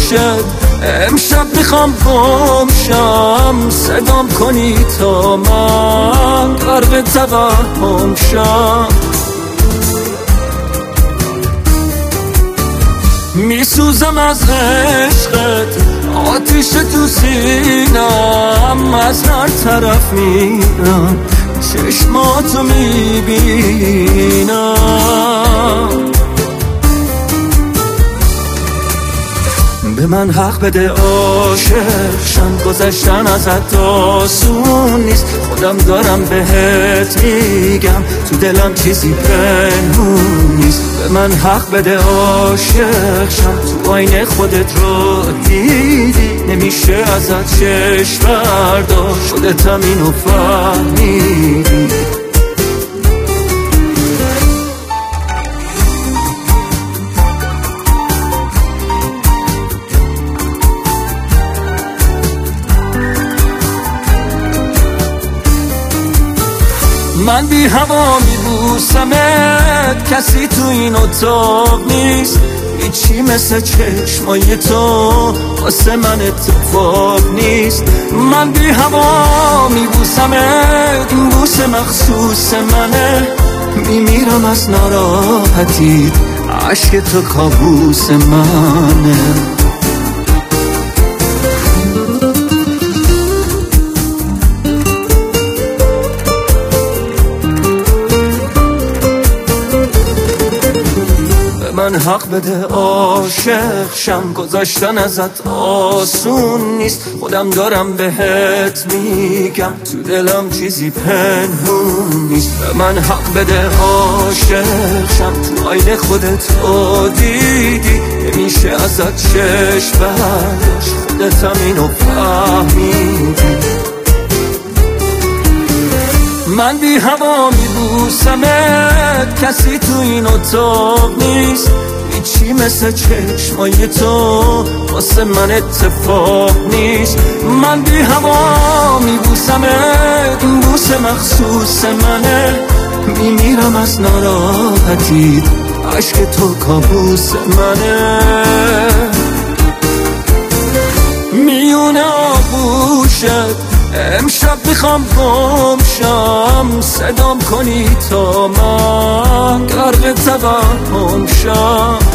امشب میخوام گم شم، صدام کنی تا من غرق توهم شم. میسوزم از عشقت، آتیش تو سینم، از هر طرف میرم چشماتو میبینم. به من حق بده عاشق شم، گذشتن ازت آسون نیست، خودم دارم بهت میگم تو دلم چیزی پنهون نیست. به من حق بده عاشق شم، تو آینه خودت رو دیدی، نمیشه ازت چشم برداشت، خودتم اینو فهمیدی. من بی هوا میبوسمت، کسی تو این اتاق نیست، هیچی مثل چشمای تو واسه من اتفاق نیست. من بی هوا میبوسمت، این بوسه مخصوص منه، میمیرم از ناراحتی، عشق تو کابوس منه. من حق بده عاشق شم، گذاشتن ازت آسون نیست، خودم دارم بهت میگم تو دلم چیزی پنهون نیست. من حق بده عاشق شم، تو آینه خودت رو دیدی، نمیشه ازت چشم برداشت، خودتم اینو فهمیدی. من بی هوا میبوسمت، کسی تو این اتاق نیست، هیچی مثل چشمای تو واسه من اتفاق نیست. من بی هوا میبوسمت، این بوسه مخصوص منه، میمیرم از ناراحتی، عشق تو کابوس منه. میونه آغوشت امشب میخوام گم شم، صدام کنی تا من غرق توهم شم.